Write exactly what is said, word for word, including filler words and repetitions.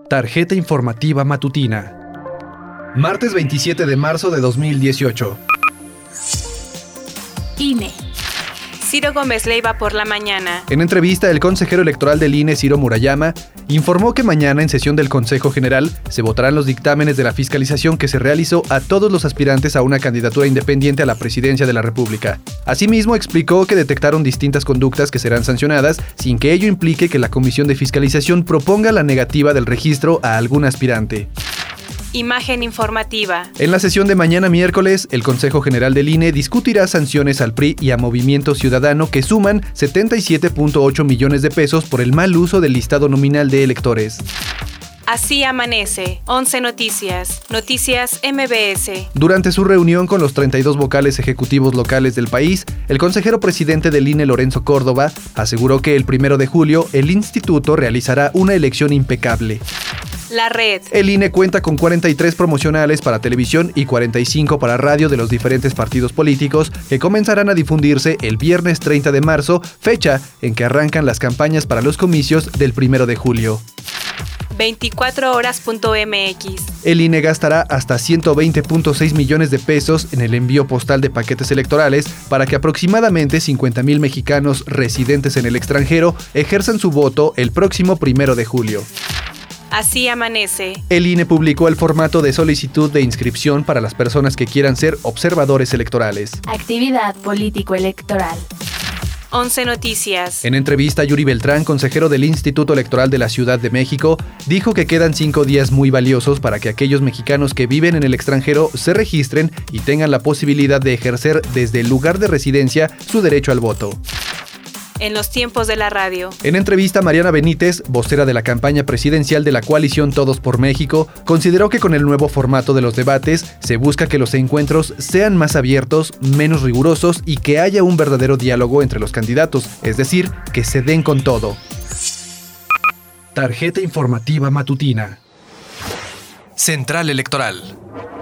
Tarjeta informativa matutina. Martes veintisiete de marzo de dos mil dieciocho. I N E. Ciro Gómez Leiva por la mañana. En entrevista, el consejero electoral del I N E, Ciro Murayama, informó que mañana en sesión del Consejo General se votarán los dictámenes de la fiscalización que se realizó a todos los aspirantes a una candidatura independiente a la presidencia de la República. Asimismo, explicó que detectaron distintas conductas que serán sancionadas sin que ello implique que la Comisión de Fiscalización proponga la negativa del registro a algún aspirante. Imagen informativa. En la sesión de mañana miércoles, el Consejo General del I N E discutirá sanciones al P R I y a Movimiento Ciudadano que suman setenta y siete punto ocho millones de pesos por el mal uso del listado nominal de electores. Así amanece. once Noticias. Noticias M B S. Durante su reunión con los treinta y dos vocales ejecutivos locales del país, el consejero presidente del I N E, Lorenzo Córdoba, aseguró que el primero de julio el instituto realizará una elección impecable. La red. El I N E cuenta con cuarenta y tres promocionales para televisión y cuarenta y cinco para radio de los diferentes partidos políticos que comenzarán a difundirse el viernes treinta de marzo, fecha en que arrancan las campañas para los comicios del primero de julio. veinticuatro horas punto m x. El I N E gastará hasta ciento veinte punto seis millones de pesos en el envío postal de paquetes electorales para que aproximadamente cincuenta mil mexicanos residentes en el extranjero ejerzan su voto el próximo primero de julio. Así amanece. El I N E publicó el formato de solicitud de inscripción para las personas que quieran ser observadores electorales. Actividad político-electoral. once Noticias. En entrevista, Yuri Beltrán, consejero del Instituto Electoral de la Ciudad de México, dijo que quedan cinco días muy valiosos para que aquellos mexicanos que viven en el extranjero se registren y tengan la posibilidad de ejercer desde el lugar de residencia su derecho al voto. En los tiempos de la radio. En entrevista, Mariana Benítez, vocera de la campaña presidencial de la coalición Todos por México, consideró que con el nuevo formato de los debates se busca que los encuentros sean más abiertos, menos rigurosos y que haya un verdadero diálogo entre los candidatos, es decir, que se den con todo. Tarjeta informativa matutina. Central Electoral.